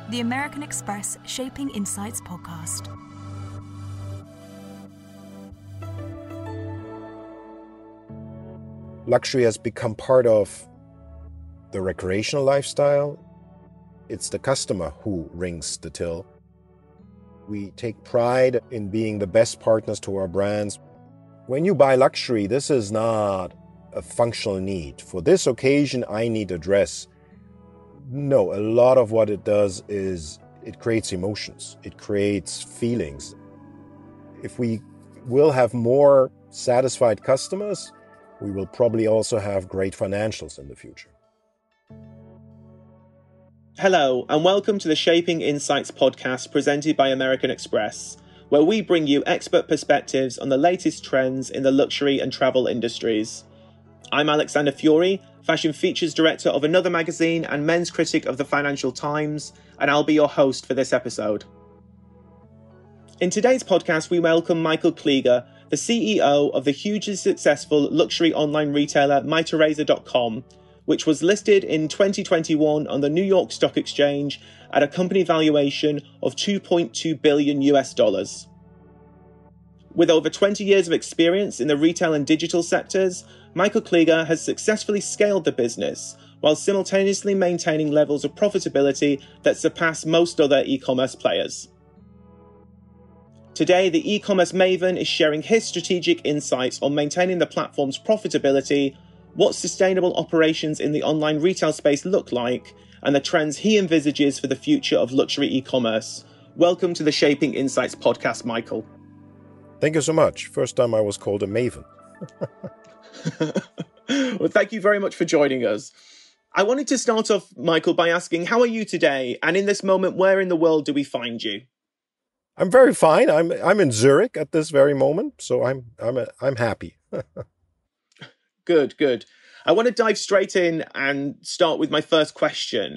the American Express Shaping Insights podcast. Luxury has become part of the recreational lifestyle. It's the customer who rings the till. We take pride in being the best partners to our brands. When you buy luxury, this is not a functional need. For this occasion, I need a dress. No, a lot of what it does is it creates emotions. It creates feelings. If we will have more satisfied customers, we will probably also have great financials in the future. Hello, and welcome to the Shaping Insights podcast presented by American Express, where we bring you expert perspectives on the latest trends in the luxury and travel industries. I'm Alexander Fiori, Fashion Features Director of Another Magazine and Men's Critic of the Financial Times, and I'll be your host for this episode. In today's podcast, we welcome Michael Kliger, the CEO of the hugely successful luxury online retailer Mytheresa.com, which was listed in 2021 on the New York Stock Exchange at a company valuation of $2.2 billion US. With over 20 years of experience in the retail and digital sectors, Michael Kliger has successfully scaled the business while simultaneously maintaining levels of profitability that surpass most other e-commerce players. Today, the e-commerce maven is sharing his strategic insights on maintaining the platform's profitability, what sustainable operations in the online retail space look like, and the trends he envisages for the future of luxury e-commerce. Welcome to the Shaping Insights podcast, Michael. Thank you so much. First time I was called a maven. Well, thank you very much for joining us. I wanted to start off, Michael, by asking, how are you today? And in this moment, where in the world do we find you? I'm very fine. I'm in Zurich at this very moment, so I'm happy. Good. I want to dive straight in and start with my first question.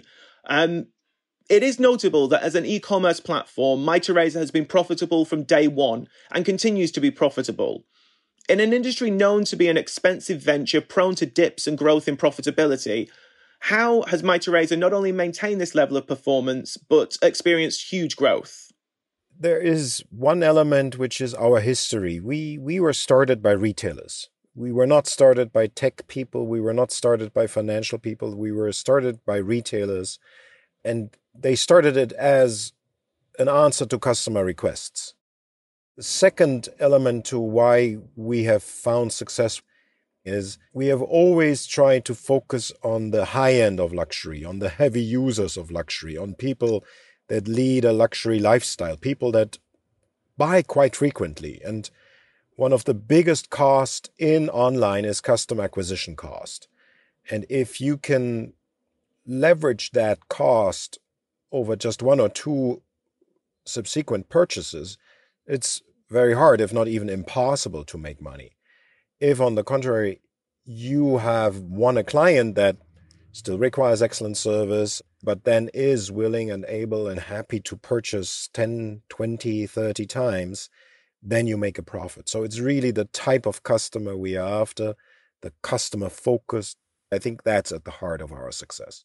It is notable that as an e-commerce platform, Mytheresa has been profitable from day one and continues to be profitable. In an industry known to be an expensive venture prone to dips and growth in profitability, how has Mytheresa not only maintained this level of performance, but experienced huge growth? There is one element which is our history. We were started by retailers. We were not started by tech people. We were not started by financial people. We were started by retailers. And they started it as an answer to customer requests. The second element to why we have found success is we have always tried to focus on the high end of luxury, on the heavy users of luxury, on people that lead a luxury lifestyle, people that buy quite frequently. And one of the biggest costs in online is customer acquisition cost. And if you can leverage that cost over just one or two subsequent purchases, it's very hard, if not even impossible, to make money. If, on the contrary, you have won a client that still requires excellent service, but then is willing and able and happy to purchase 10, 20, 30 times, then you make a profit. So it's really the type of customer we are after, the customer focus. I think that's at the heart of our success.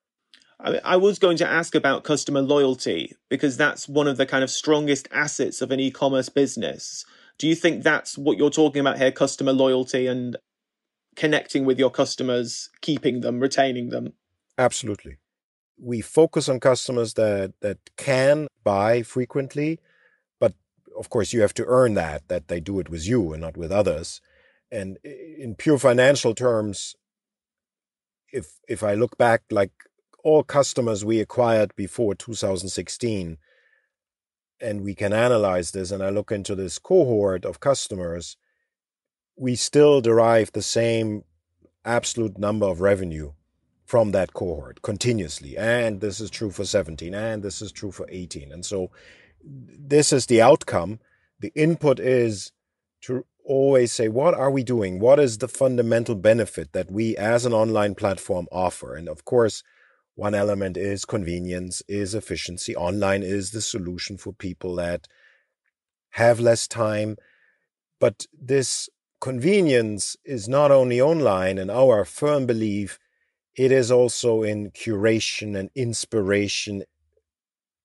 I was going to ask about customer loyalty, because that's one of the kind of strongest assets of an e-commerce business. Do you think that's what you're talking about here, customer loyalty and connecting with your customers, keeping them, retaining them? Absolutely. We focus on customers that can buy frequently, but of course you have to earn that they do it with you and not with others. And in pure financial terms, if I look back, like all customers we acquired before 2016, and we can analyze this, and I look into this cohort of customers, we still derive the same absolute number of revenue from that cohort continuously. And this is true for 17, and this is true for 18. And so this is the outcome. The input is to always say, what are we doing? What is the fundamental benefit that we as an online platform offer? And of course, one element is convenience, is efficiency. Online is the solution for people that have less time. But this convenience is not only online, in our firm belief, it is also in curation and inspiration,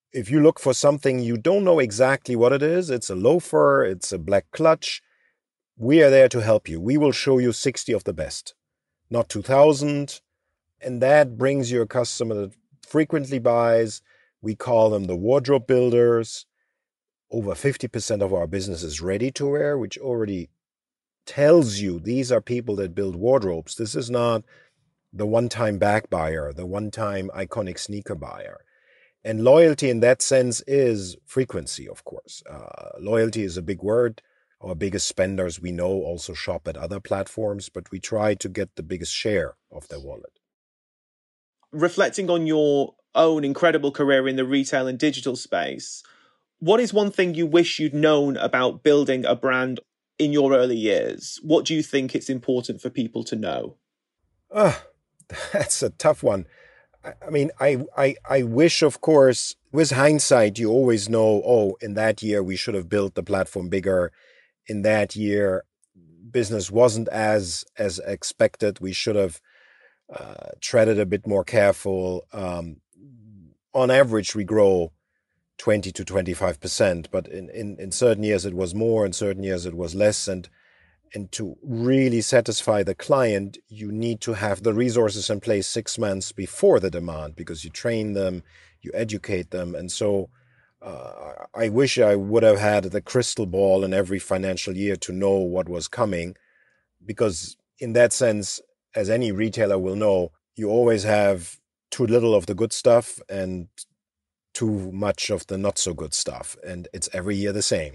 if you look for something you don't know exactly what it is, it's a loafer, it's a black clutch, we are there to help you. We will show you 60 of the best, not 2,000. And that brings you a customer that frequently buys. We call them the wardrobe builders. Over 50% of our business is ready to wear, which already tells you these are people that build wardrobes. This is not the one-time bag buyer, the one-time iconic sneaker buyer. And loyalty in that sense is frequency, of course. Loyalty is a big word. Our biggest spenders, we know, also shop at other platforms, but we try to get the biggest share of their wallet. Reflecting on your own incredible career in the retail and digital space, what is one thing you wish you'd known about building a brand in your early years? What do you think it's important for people to know? That's a tough one. I mean, I wish, of course, with hindsight, you always know, oh, in that year, we should have built the platform bigger. In that year, business wasn't as expected. We should have treaded a bit more careful. On average, we grow 20 to 25%, but in certain years it was more, in certain years it was less. And to really satisfy the client, you need to have the resources in place 6 months before the demand, because you train them, you educate them. And so I wish I would have had the crystal ball in every financial year to know what was coming, because in that sense, as any retailer will know, you always have too little of the good stuff and too much of the not so good stuff. And it's every year the same.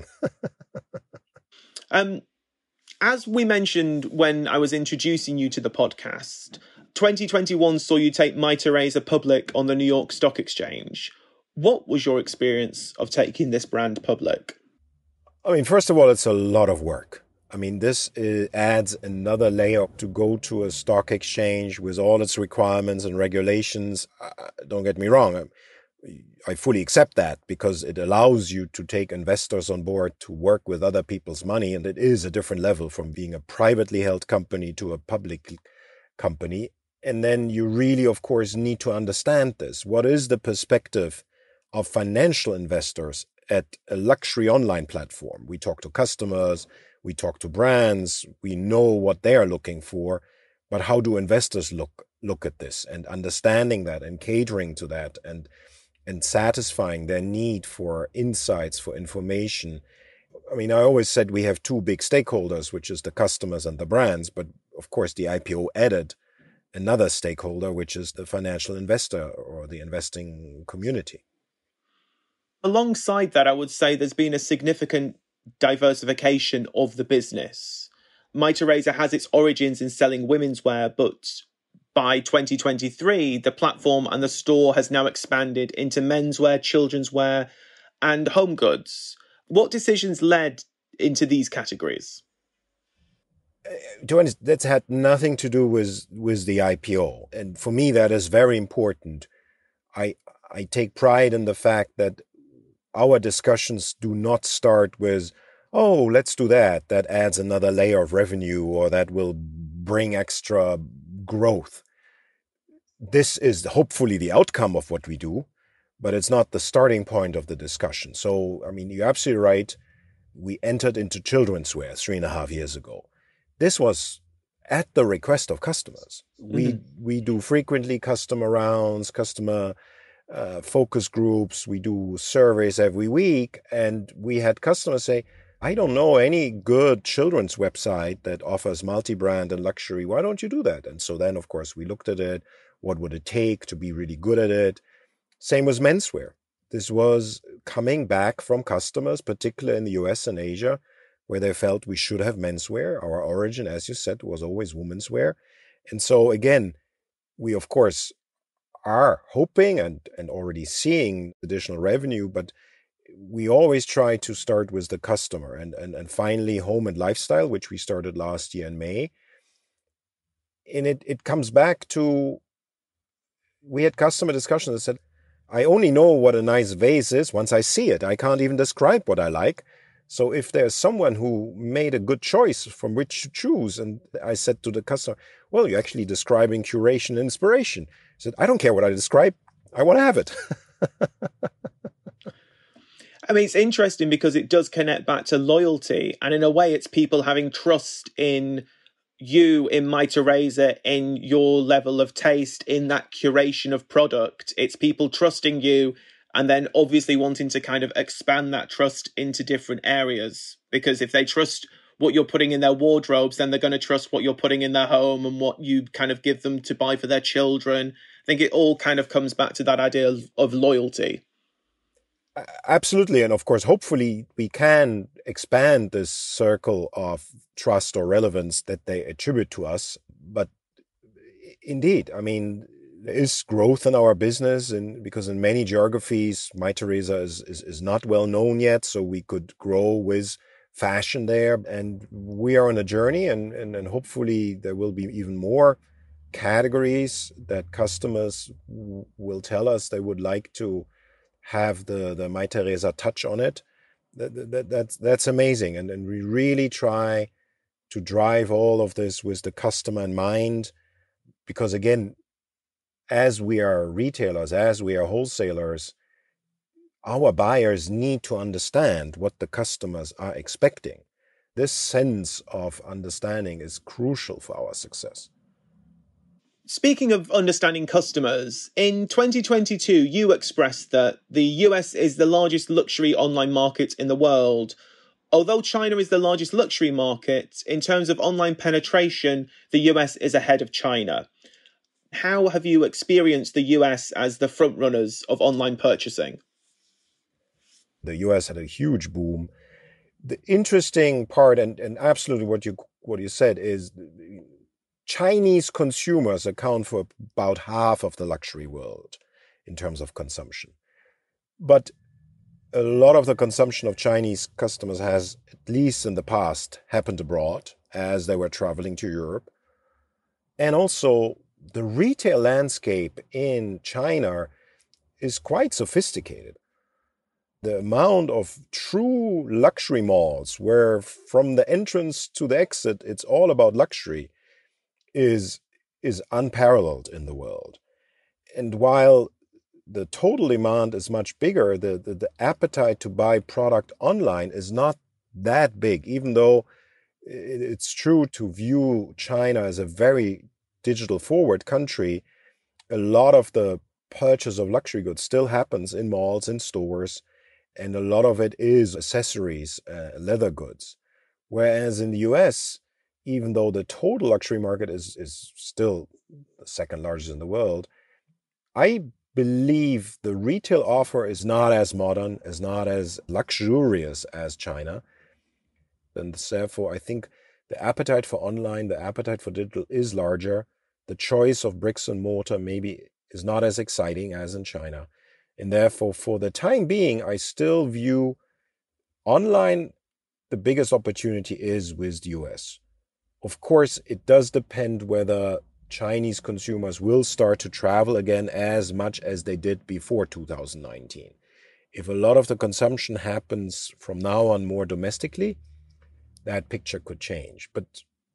As we mentioned when I was introducing you to the podcast, 2021 saw you take Mytheresa public on the New York Stock Exchange. What was your experience of taking this brand public? I mean, first of all, it's a lot of work. I mean, this adds another layer to go to a stock exchange with all its requirements and regulations. Don't get me wrong. I fully accept that, because it allows you to take investors on board to work with other people's money. And it is a different level from being a privately held company to a public company. And then you really, of course, need to understand this. What is the perspective of financial investors at a luxury online platform? We talk to customers, we talk to brands, we know what they are looking for, but how do investors look at this, and understanding that and catering to that and satisfying their need for insights, for information. I mean, I always said we have two big stakeholders, which is the customers and the brands, but of course the IPO added another stakeholder, which is the financial investor or the investing community. Alongside that, I would say there's been a significant diversification of the business. Mytheresa has its origins in selling women's wear, but by 2023, the platform and the store has now expanded into menswear, children's wear, and home goods. What decisions led into these categories? To be honest, that's had nothing to do with the IPO. And for me, that is very important. I take pride in the fact that our discussions do not start with, oh, let's do that. That adds another layer of revenue, or that will bring extra growth. This is hopefully the outcome of what we do, but it's not the starting point of the discussion. So, I mean, you're absolutely right. We entered into children's wear 3.5 years ago. This was at the request of customers. We do frequently customer rounds, customer focus groups. We do surveys every week. And we had customers say, I don't know any good children's website that offers multi-brand and luxury. Why don't you do that? And so then, of course, we looked at it. What would it take to be really good at it? Same with menswear. This was coming back from customers, particularly in the US and Asia, where they felt we should have menswear. Our origin, as you said, was always women's wear. And so again, we of course are hoping and already seeing additional revenue, but we always try to start with the customer. And finally, home and lifestyle, which we started last year in May. And it comes back to, we had customer discussions that said, I only know what a nice vase is once I see it. I can't even describe what I like. So if there's someone who made a good choice from which to choose, and I said to the customer, well, you're actually describing curation and inspiration. I said, I don't care what I describe. I want to have it. I mean, it's interesting because it does connect back to loyalty. And in a way, it's people having trust in you, in Mytheresa, in your level of taste, in that curation of product. It's people trusting you and then obviously wanting to kind of expand that trust into different areas. Because if they trust what you're putting in their wardrobes, then they're going to trust what you're putting in their home and what you kind of give them to buy for their children. I think it all kind of comes back to that idea of loyalty. Absolutely. And of course, hopefully we can expand this circle of trust or relevance that they attribute to us. But indeed, I mean, there is growth in our business, and because in many geographies, Mytheresa is not well known yet. So we could grow with fashion there. And we are on a journey, and hopefully there will be even more categories that customers will tell us they would like to have the Mytheresa touch on it. That's amazing. And we really try to drive all of this with the customer in mind, because again, as we are retailers, as we are wholesalers, our buyers need to understand what the customers are expecting. This sense of understanding is crucial for our success. Speaking of understanding customers, in 2022, you expressed that the US is the largest luxury online market in the world. Although China is the largest luxury market, in terms of online penetration, the US is ahead of China. How have you experienced the US as the frontrunners of online purchasing? The US had a huge boom. The interesting part, and absolutely what you said, is Chinese consumers account for about half of the luxury world in terms of consumption. But a lot of the consumption of Chinese customers has, at least in the past, happened abroad as they were traveling to Europe. And also, the retail landscape in China is quite sophisticated. The amount of true luxury malls where from the entrance to the exit, it's all about luxury, is unparalleled in the world. And while the total demand is much bigger, the appetite to buy product online is not that big, even though it's true to view China as a very digital forward country. A lot of the purchase of luxury goods still happens in malls, in stores, and a lot of it is accessories, leather goods. Whereas in the US, even though the total luxury market is still the second largest in the world, I believe the retail offer is not as modern, is not as luxurious as China. And therefore, I think the appetite for online, the appetite for digital is larger. The choice of bricks and mortar maybe is not as exciting as in China. And therefore, for the time being, I still view online, the biggest opportunity is with the US. Of course, it does depend whether Chinese consumers will start to travel again as much as they did before 2019. If a lot of the consumption happens from now on more domestically, that picture could change. But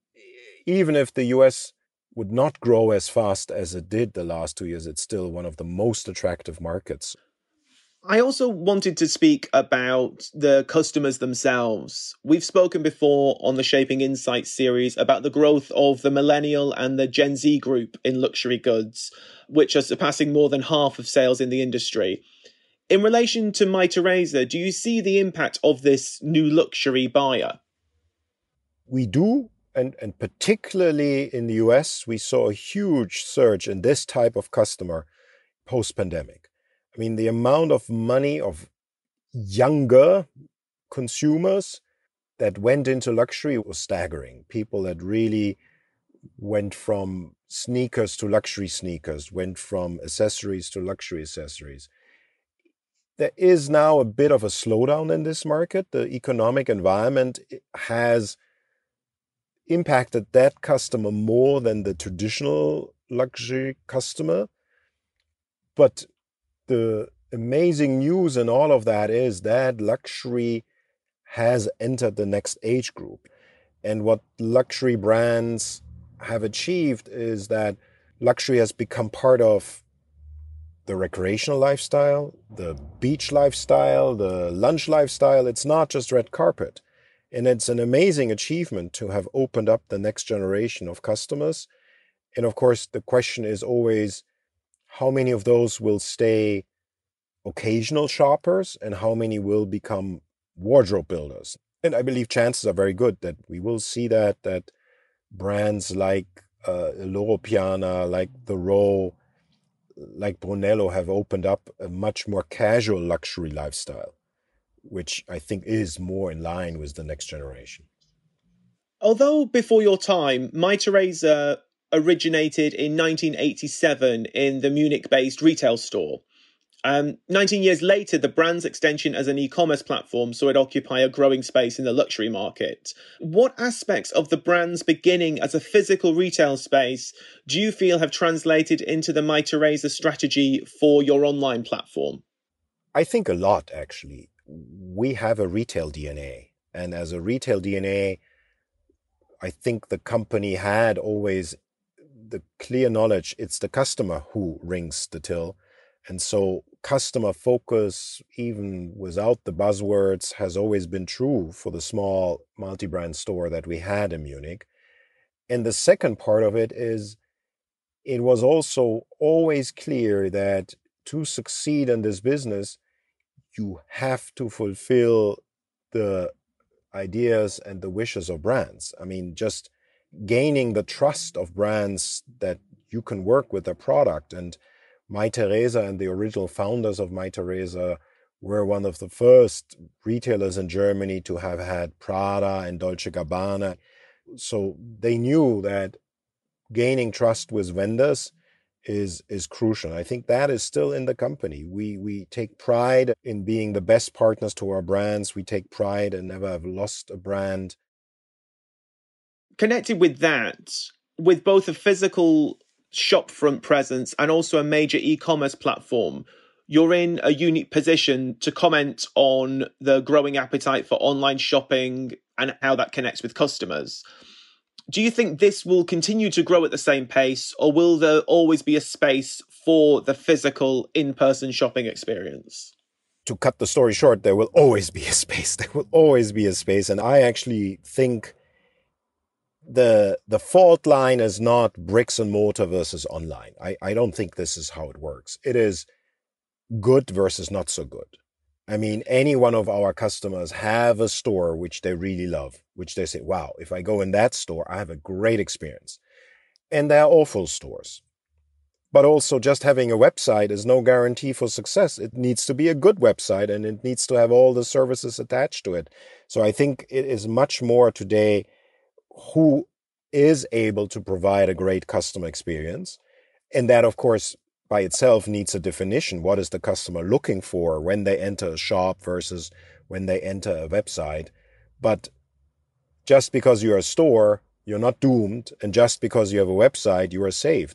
even if the US would not grow as fast as it did the last 2 years, it's still one of the most attractive markets. I also wanted to speak about the customers themselves. We've spoken before on the Shaping Insights series about the growth of the millennial and the Gen Z group in luxury goods, which are surpassing more than half of sales in the industry. In relation to Mytheresa, do you see the impact of this new luxury buyer? We do, and particularly in the US, we saw a huge surge in this type of customer post-pandemic. I mean, the amount of money of younger consumers that went into luxury was staggering. People that really went from sneakers to luxury sneakers, went from accessories to luxury accessories. There is now a bit of a slowdown in this market. The economic environment has impacted that customer more than the traditional luxury customer. But the amazing news in all of that is that luxury has entered the next age group. And what luxury brands have achieved is that luxury has become part of the recreational lifestyle, the beach lifestyle, the lunch lifestyle. It's not just red carpet. And it's an amazing achievement to have opened up the next generation of customers. And of course, the question is always, how many of those will stay occasional shoppers and how many will become wardrobe builders? And I believe chances are very good that we will see that brands like Loro Piana, like The Row, like Brunello have opened up a much more casual luxury lifestyle, which I think is more in line with the next generation. Although before your time, Mytheresa originated in 1987 in the Munich-based retail store. 19 years later, the brand's extension as an e-commerce platform saw it occupy a growing space in the luxury market. What aspects of the brand's beginning as a physical retail space do you feel have translated into the Mytheresa strategy for your online platform? I think a lot, actually. We have a retail DNA. And as a retail DNA, I think the company had always the clear knowledge it's the customer who rings the till. And so customer focus, even without the buzzwords, has always been true for the small multi-brand store that we had in Munich. And the second part of it is, it was also always clear that to succeed in this business, you have to fulfill the ideas and the wishes of brands. I mean, just gaining the trust of brands that you can work with their product. And Mytheresa and the original founders of Mytheresa were one of the first retailers in Germany to have had Prada and Dolce & Gabbana. So they knew that gaining trust with vendors is crucial. I think that is still in the company. We take pride in being the best partners to our brands. We take pride and never have lost a brand. Connected with that, with both a physical shopfront presence and also a major e-commerce platform, you're in a unique position to comment on the growing appetite for online shopping and how that connects with customers. Do you think this will continue to grow at the same pace, or will there always be a space for the physical in-person shopping experience? To cut the story short, there will always be a space. There will always be a space. And I actually think the fault line is not bricks and mortar versus online. I don't think this is how it works. It is good versus not so good. I mean, any one of our customers have a store which they really love, which they say, wow, if I go in that store, I have a great experience. And they're awful stores. But also just having a website is no guarantee for success. It needs to be a good website and it needs to have all the services attached to it. So I think it is much more today who is able to provide a great customer experience. And that, of course, by itself needs a definition. What is the customer looking for when they enter a shop versus when they enter a website? But just because you're a store, you're not doomed. And just because you have a website, you are saved.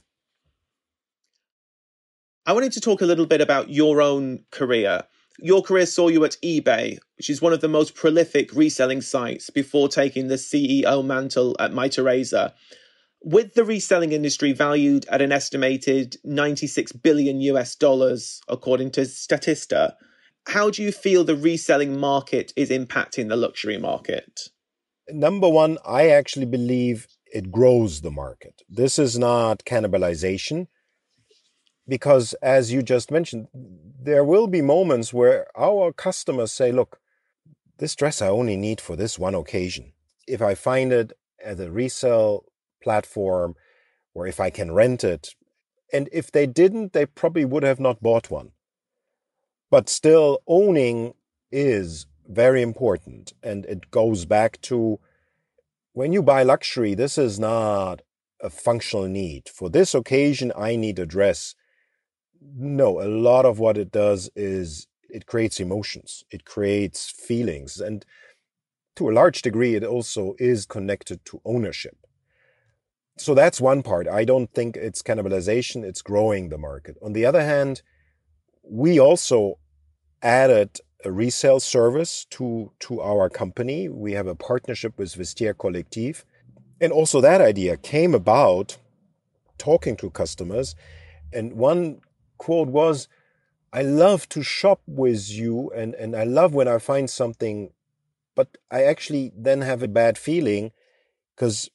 I wanted to talk a little bit about your own career. Your career saw you at eBay, which is one of the most prolific reselling sites, before taking the CEO mantle at Mytheresa. With the reselling industry valued at an estimated $96 billion according to Statista, how do you feel the reselling market is impacting the luxury market? Number one, I actually believe it grows the market. This is not cannibalization, because as you just mentioned, there will be moments where our customers say, look, this dress I only need for this one occasion. If I find it at a resale platform, or if I can rent it. And if they didn't, they probably would have not bought one. But still, owning is very important. And it goes back to, when you buy luxury, this is not a functional need. For this occasion, I need a dress. No, a lot of what it does is it creates emotions. It creates feelings. And to a large degree, it also is connected to ownership. So that's one part. I don't think it's cannibalization, it's growing the market. On the other hand, we also added a resale service to our company. We have a partnership with Vestiaire Collectif. And also that idea came about talking to customers. And one quote was, I love to shop with you and I love when I find something, but I actually then have a bad feeling because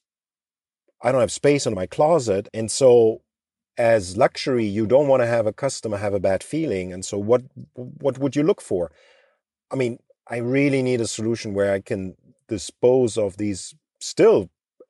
I don't have space in my closet. And so as luxury, you don't want to have a customer have a bad feeling. And so what would you look for? I mean, I really need a solution where I can dispose of these still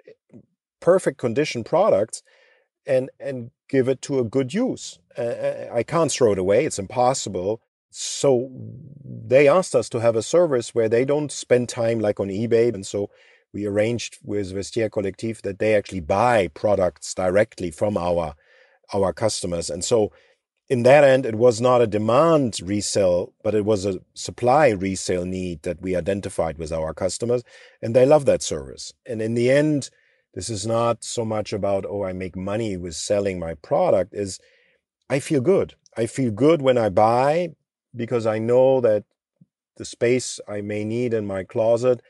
perfect condition products and give it to a good use. I can't throw it away. It's impossible. So they asked us to have a service where they don't spend time like on eBay. And so we arranged with Vestiaire Collectif that they actually buy products directly from our customers. And so in that end, it was not a demand resale, but it was a supply resale need that we identified with our customers. And they love that service. And in the end, this is not so much about, oh, I make money with selling my product, is I feel good. I feel good when I buy because I know that the space I may need in my closet,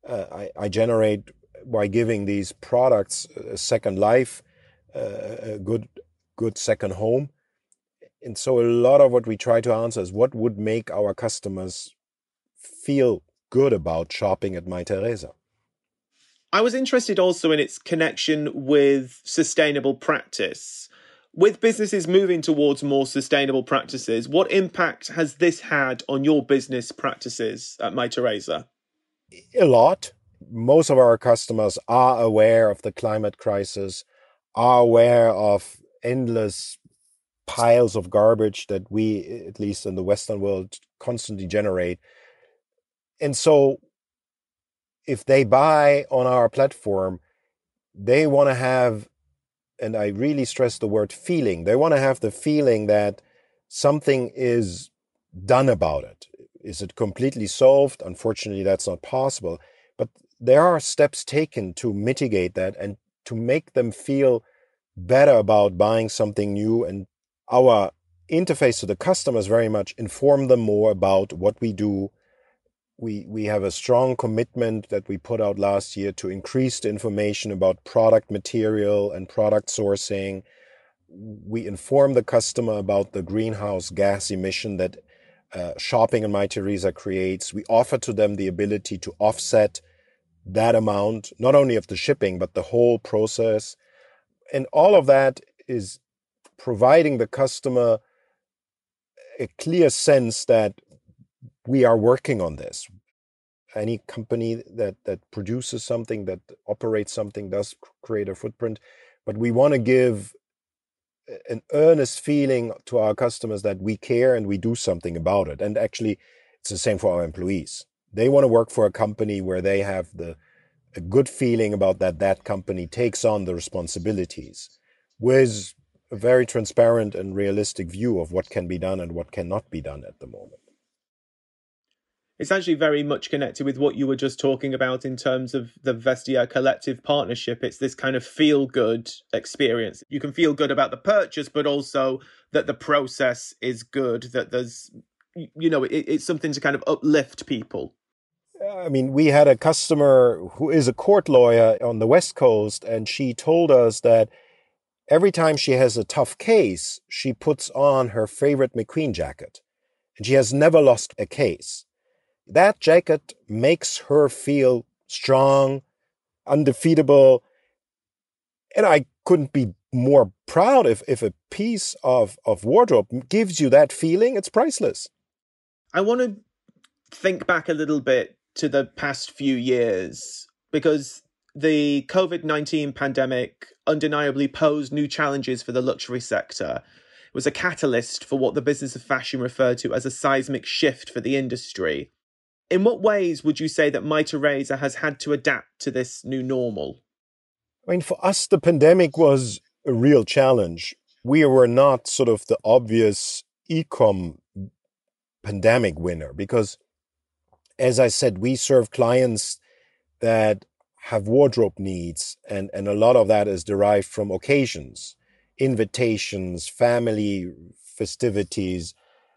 I generate by giving these products a second life, a good second home. And so a lot of what we try to answer is what would make our customers feel good about shopping at Mytheresa. I was interested also in its connection with sustainable practice. With businesses moving towards more sustainable practices, what impact has this had on your business practices at Mytheresa? A lot. Most of our customers are aware of the climate crisis, are aware of endless piles of garbage that we, at least in the Western world, constantly generate. And so if they buy on our platform, they want to have, and I really stress the word feeling, they want to have the feeling that something is done about it. Is it completely solved? Unfortunately, that's not possible. But there are steps taken to mitigate that and to make them feel better about buying something new. And our interface to the customers very much inform them more about what we do. We have a strong commitment that we put out last year to increase the information about product material and product sourcing. We inform the customer about the greenhouse gas emission that shopping in Mytheresa creates. We offer to them the ability to offset that amount, not only of the shipping, but the whole process. And all of that is providing the customer a clear sense that we are working on this. Any company that produces something, that operates something, does create a footprint. But we want to give an earnest feeling to our customers that we care and we do something about it. And actually, it's the same for our employees. They want to work for a company where they have a good feeling about that company takes on the responsibilities with a very transparent and realistic view of what can be done and what cannot be done at the moment. It's actually very much connected with what you were just talking about in terms of the Vestiaire Collectif partnership. It's this kind of feel-good experience. You can feel good about the purchase, but also that the process is good, that there's, it's something to kind of uplift people. I mean, we had a customer who is a court lawyer on the West Coast, and she told us that every time she has a tough case, she puts on her favorite McQueen jacket, and she has never lost a case. That jacket makes her feel strong, undefeatable. And I couldn't be more proud if a piece of wardrobe gives you that feeling. It's priceless. I want to think back a little bit to the past few years, because the COVID-19 pandemic undeniably posed new challenges for the luxury sector. It was a catalyst for what the business of fashion referred to as a seismic shift for the industry. In what ways would you say that Mytheresa has had to adapt to this new normal? I mean, for us, the pandemic was a real challenge. We were not sort of the obvious e-com pandemic winner because, as I said, we serve clients that have wardrobe needs, and a lot of that is derived from occasions, invitations, family festivities,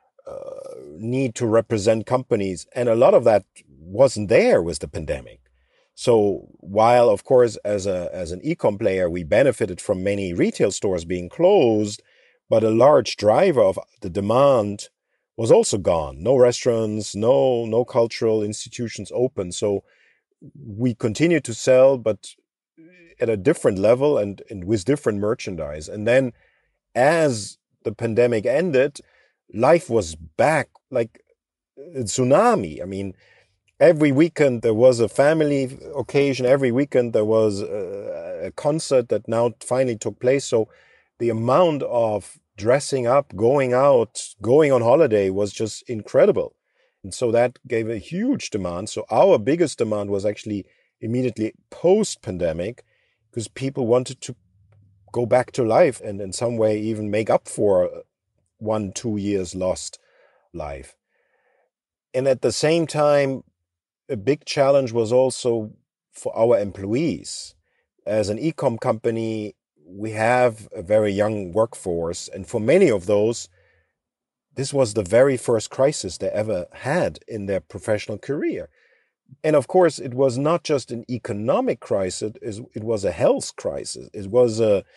need to represent companies. And a lot of that wasn't there with the pandemic. So while, of course, as an e-com player, we benefited from many retail stores being closed, But a large driver of the demand was also gone. No restaurants, no cultural institutions open. So we continued to sell, but at a different level and with different merchandise. And then as the pandemic ended, life was back like a tsunami. I mean, every weekend there was a family occasion. Every weekend there was a concert that now finally took place. So the amount of dressing up, going out, going on holiday was just incredible. And so that gave a huge demand. So our biggest demand was actually immediately post-pandemic, because people wanted to go back to life and in some way even make up for 1-2 years lost life. And at the same time, a big challenge was also for our employees. As an e-com company, we have a very young workforce, and for many of those, this was the very first crisis they ever had in their professional career. And of course, it was not just an economic crisis, it was a health crisis. It was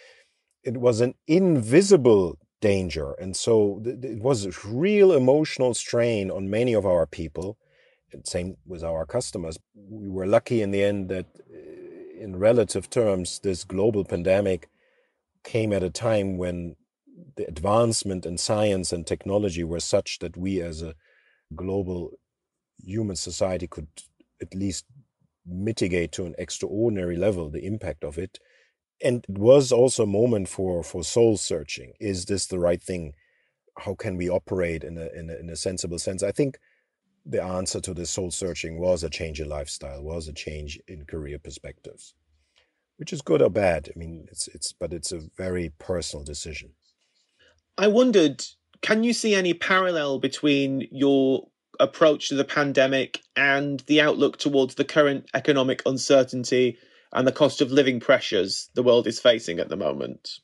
an invisible danger. And so it was a real emotional strain on many of our people, and same with our customers. We were lucky in the end that in relative terms, this global pandemic came at a time when the advancement in science and technology were such that we as a global human society could at least mitigate to an extraordinary level the impact of it. And it was also a moment for soul searching. Is this the right thing? How can we operate in a sensible sense? I think the answer to this soul searching was a change in lifestyle, was a change in career perspectives, which is good or bad. I mean, but it's a very personal decision. I wondered, can you see any parallel between your approach to the pandemic and the outlook towards the current economic uncertainty and the cost of living pressures the world is facing at the moment?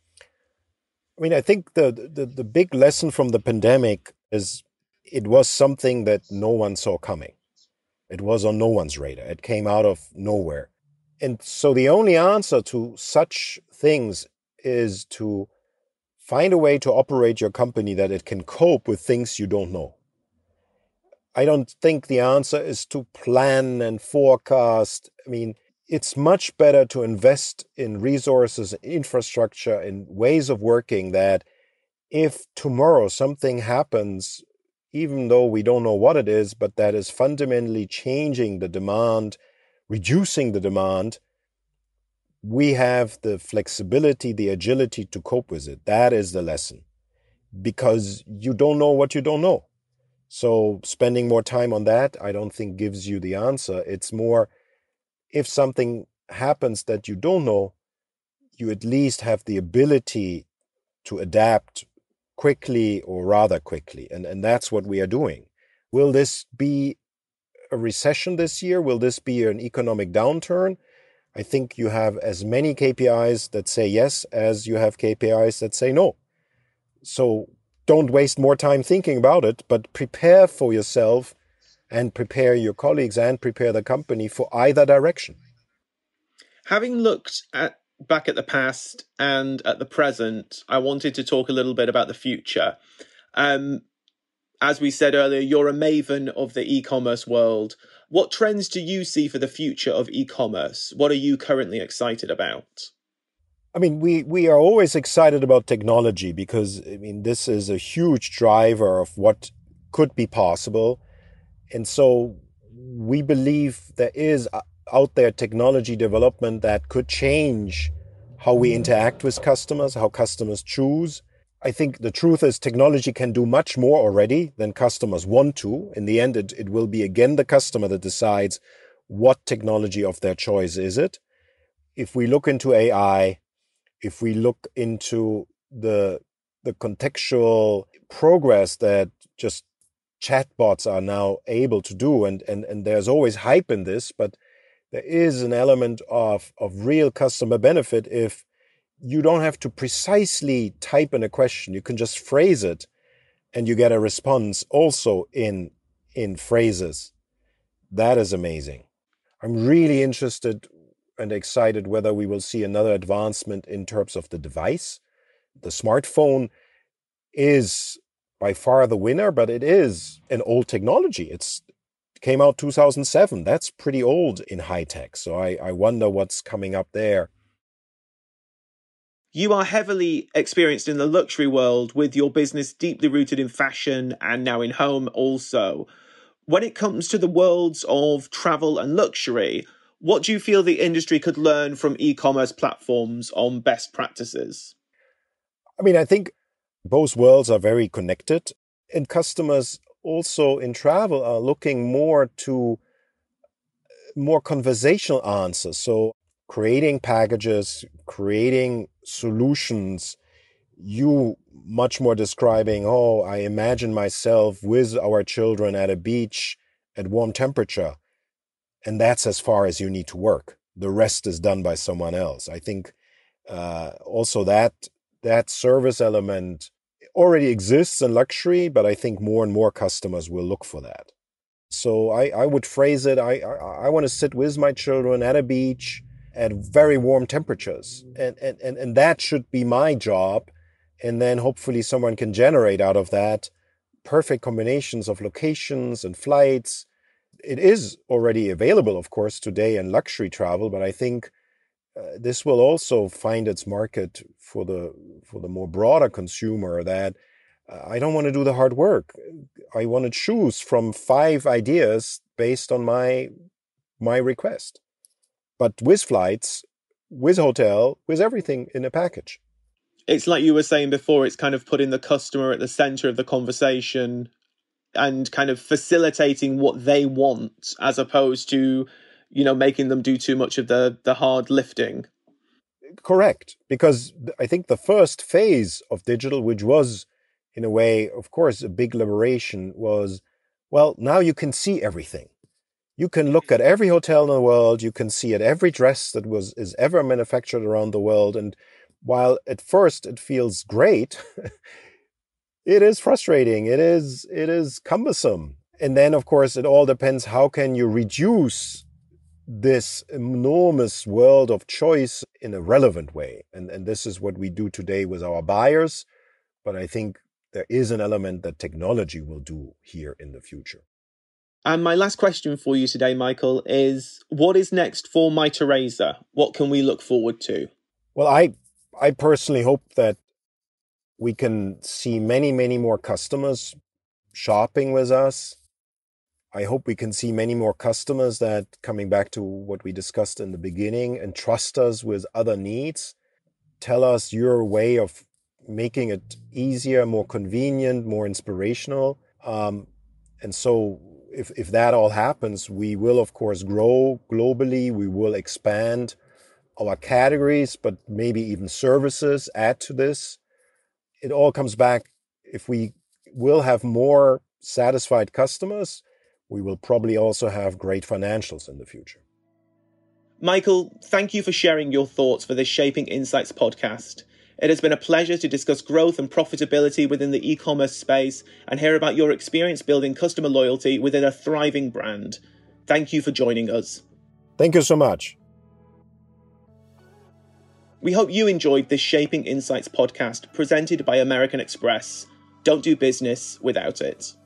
I mean, I think the big lesson from the pandemic is it was something that no one saw coming. It was on no one's radar. It came out of nowhere. And so the only answer to such things is to find a way to operate your company that it can cope with things you don't know. I don't think the answer is to plan and forecast. I mean, it's much better to invest in resources, infrastructure, in ways of working that if tomorrow something happens, even though we don't know what it is, but that is fundamentally changing the demand, reducing the demand, we have the flexibility, the agility to cope with it. That is the lesson. Because you don't know what you don't know. So spending more time on that, I don't think gives you the answer. It's more, if something happens that you don't know, you at least have the ability to adapt quickly or rather quickly. And that's what we are doing. Will this be a recession this year? Will this be an economic downturn? I think you have as many KPIs that say yes as you have KPIs that say no. So don't waste more time thinking about it, but prepare for yourself and prepare your colleagues and prepare the company for either direction. Having looked back at the past and at the present, I wanted to talk a little bit about the future. As we said earlier, you're a maven of the e-commerce world. What trends do you see for the future of e-commerce? What are you currently excited about? I mean, we are always excited about technology because, I mean, this is a huge driver of what could be possible. And so we believe there is out there technology development that could change how we interact with customers, how customers choose. I think the truth is technology can do much more already than customers want to. In the end, it will be again the customer that decides what technology of their choice is it. If we look into AI, if we look into the contextual progress that just chatbots are now able to do, and there's always hype in this, but there is an element of real customer benefit if you don't have to precisely type in a question. You can just phrase it and you get a response also in phrases. That is amazing. I'm really interested and excited whether we will see another advancement in terms of the device. The smartphone is by far the winner, but it is an old technology. It came out 2007. That's pretty old in high tech. So I wonder what's coming up there. You are heavily experienced in the luxury world with your business deeply rooted in fashion and now in home also. When it comes to the worlds of travel and luxury, what do you feel the industry could learn from e-commerce platforms on best practices? I mean, I think both worlds are very connected, and customers also in travel are looking more to more conversational answers. So creating packages, creating solutions, you much more describing, oh, I imagine myself with our children at a beach at warm temperature. And that's as far as you need to work. The rest is done by someone else. I think also that service element already exists in luxury, but I think more and more customers will look for that. So I would phrase it, I want to sit with my children at a beach at very warm temperatures. And that should be my job. And then hopefully someone can generate out of that perfect combinations of locations and flights. It is already available, of course, today in luxury travel, but I think this will also find its market for the more broader consumer that I don't want to do the hard work. I want to choose from 5 ideas based on my request. But with flights, with hotel, with everything in a package. It's like you were saying before, it's kind of putting the customer at the center of the conversation and kind of facilitating what they want as opposed to, making them do too much of the hard lifting. Correct. Because I think the first phase of digital, which was in a way, of course, a big liberation, was, well, now you can see everything. You can look at every hotel in the world. You can see at every dress that is ever manufactured around the world. And while at first it feels great, it is frustrating. It is cumbersome. And then, of course, it all depends. How can you reduce this enormous world of choice in a relevant way? And this is what we do today with our buyers. But I think there is an element that technology will do here in the future. And my last question for you today, Michael, is what is next for Mytheresa? What can we look forward to? Well, I personally hope that we can see many, many more customers shopping with us. I hope we can see many more customers that, coming back to what we discussed in the beginning, entrust us with other needs. Tell us your way of making it easier, more convenient, more inspirational. And so if that all happens, we will, of course, grow globally. We will expand our categories, but maybe even services add to this. It all comes back, if we will have more satisfied customers, we will probably also have great financials in the future. Michael, thank you for sharing your thoughts for this Shaping Insights podcast. It has been a pleasure to discuss growth and profitability within the e-commerce space and hear about your experience building customer loyalty within a thriving brand. Thank you for joining us. Thank you so much. We hope you enjoyed this Shaping Insights podcast presented by American Express. Don't do business without it.